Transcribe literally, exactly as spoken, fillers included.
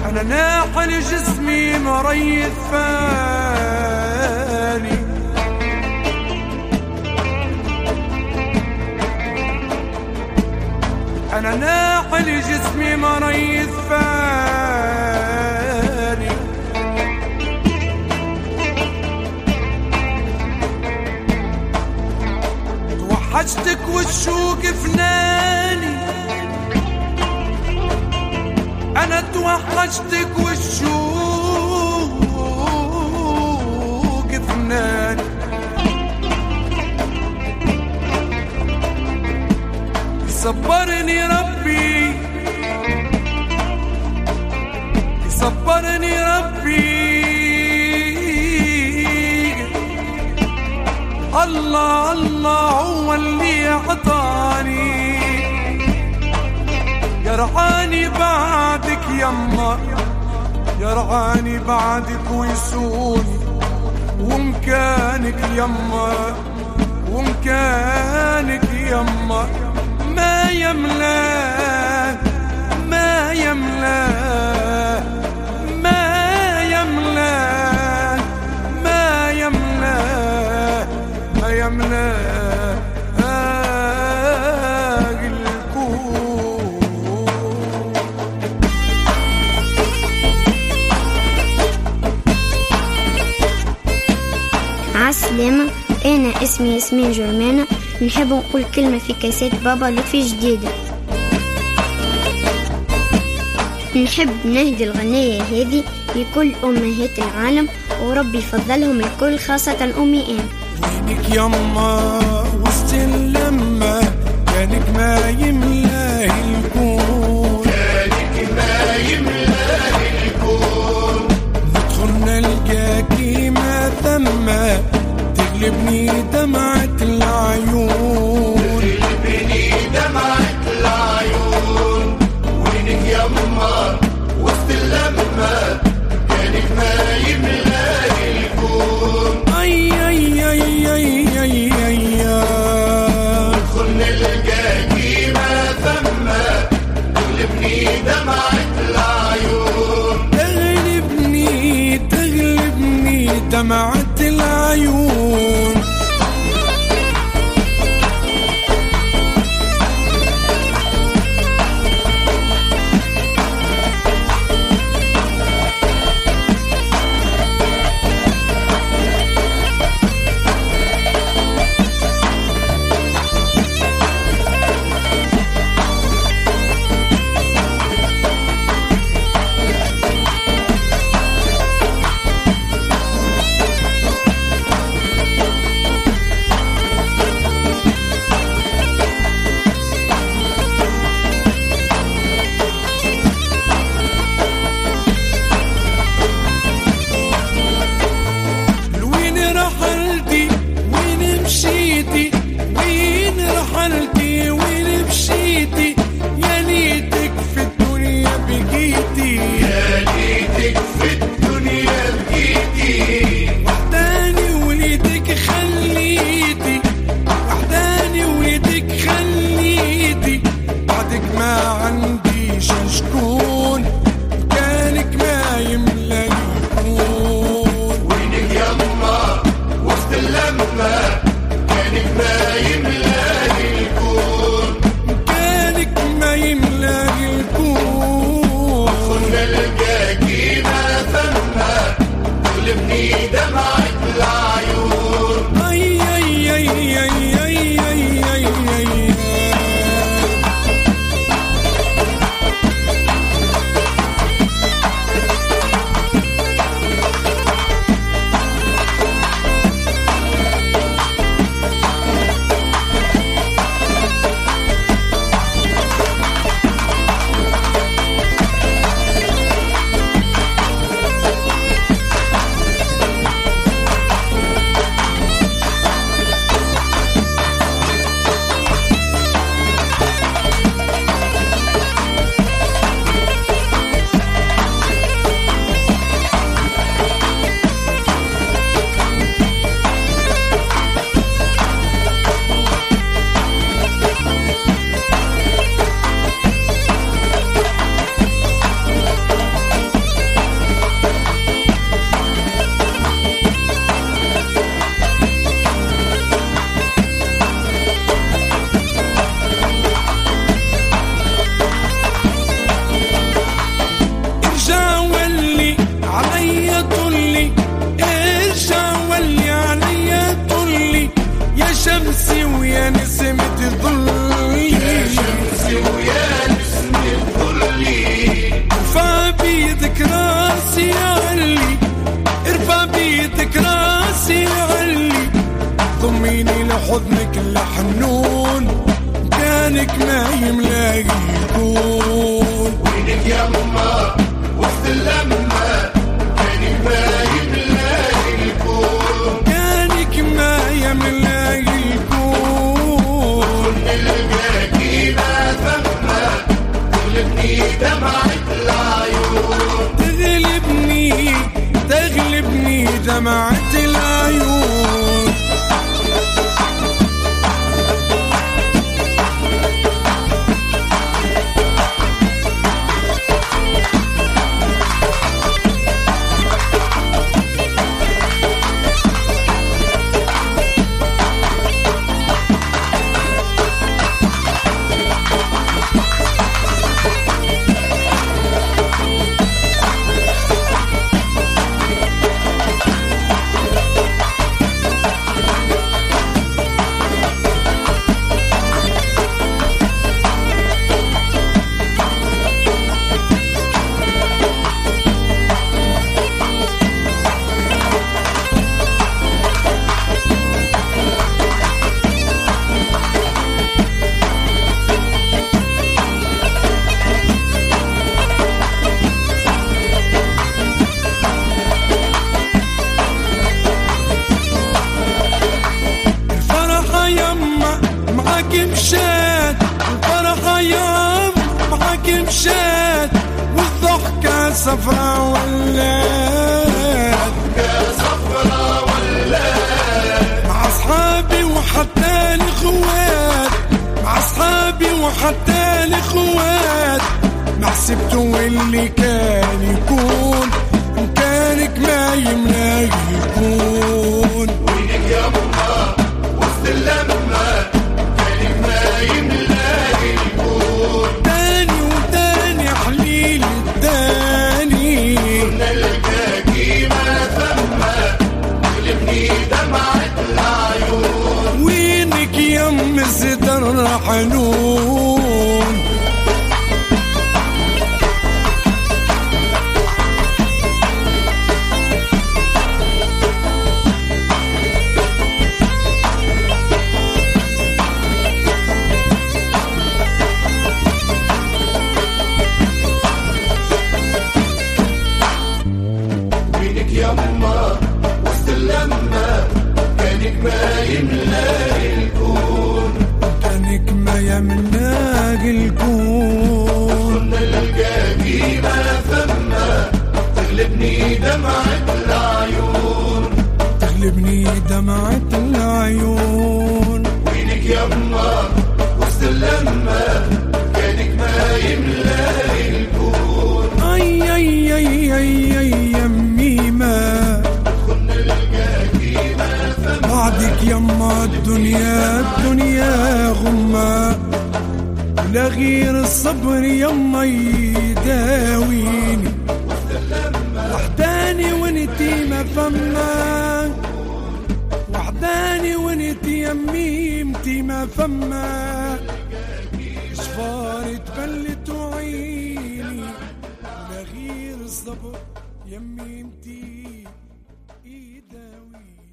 أنا ناحل جسمي مريض فاني، أنا ناحل جسمي مريض فاني، توحشتك والشوق فناني، أنا توحشتك والشوق فناني، يصبرني ربي يصبرني ربي، الله الله هو اللي عطاني، يرعاني بعدك يما، يرعاني بعدك ويسوني، ومكانك يما ومكانك يما ما يملا ما يملا ما يملا ما يملا ما يملا عالسلامة. أنا اسمي ياسمين جرمانة، نحب نقول كلمة في كاسات بابا لطفي جديدة. نحب نهدي الغنية هذه لكل أمهات العالم، وربي يفضلهم الكل، خاصة أمي أنا. وينك يما وسط اللمة، كانك ما يملاه الكون، كانك ما يملاه الكون، ندخل نلقاكي ما ثم، تغلبني دمعة العيون، تغلبني دمعة العيون. وينك يما وسط اللمة، كانك ما يملاه الكون، أي أي أي أي أي أي ندخل نلقاكي ما ثم، تغلبني دمعة العيون، تغلبني تغلبني دمعة العيون. ويا نسمة ظلي، يا شمس ويا نسمة ظلي. ارفع بيدك راسي علي، ارفع بيدك راسي علي، ضميني لحضنك الحنون، كانك ما يملاقي يكون. وينك يما وسط اللمة، كانك ما يملاقي الكون، كانك ما يملاقي الكون. نلقاكي ما ثمة، تغلبني دمعة العيون، تغلبني تغلبني دمعة العيون. مشات الفرحة يوم معاك مشات، والضحكة صفرا ولات، صفرا ولات. مع أصحابي وحتى الإخوات، مع أصحابي وحتى الإخوات، ما حسبتوا اللي كان يكون، كانك ما يملاقي يكون. وينك يما وسط اللمة، كانك ما يملاقي الكون، تاني وتاني حليل التاني، نلقاكي ما ثمة، تغلبني دمعة العيون. وينك يم صدر حنون. يما وسط اللمة، كانك ما يملاقي الكون، كانك ما يملاقي الكون. نلقاكي ما ثمة، تغلبني دمعة العيون، تغلبني دمعة العيون. وينك يما وسط اللمة، كانك ما يملاقي الكون. اي اي اي اي اي يمي ما بعدك يما الدنيا الدنيا غمة، ولا غير الصبر يما يداويني، وحداني وانتي ما فما، وحداني وانتي يميمتي ما فما، صفار تبلت عيني، ولا غير الصبر يميمتي يداويني.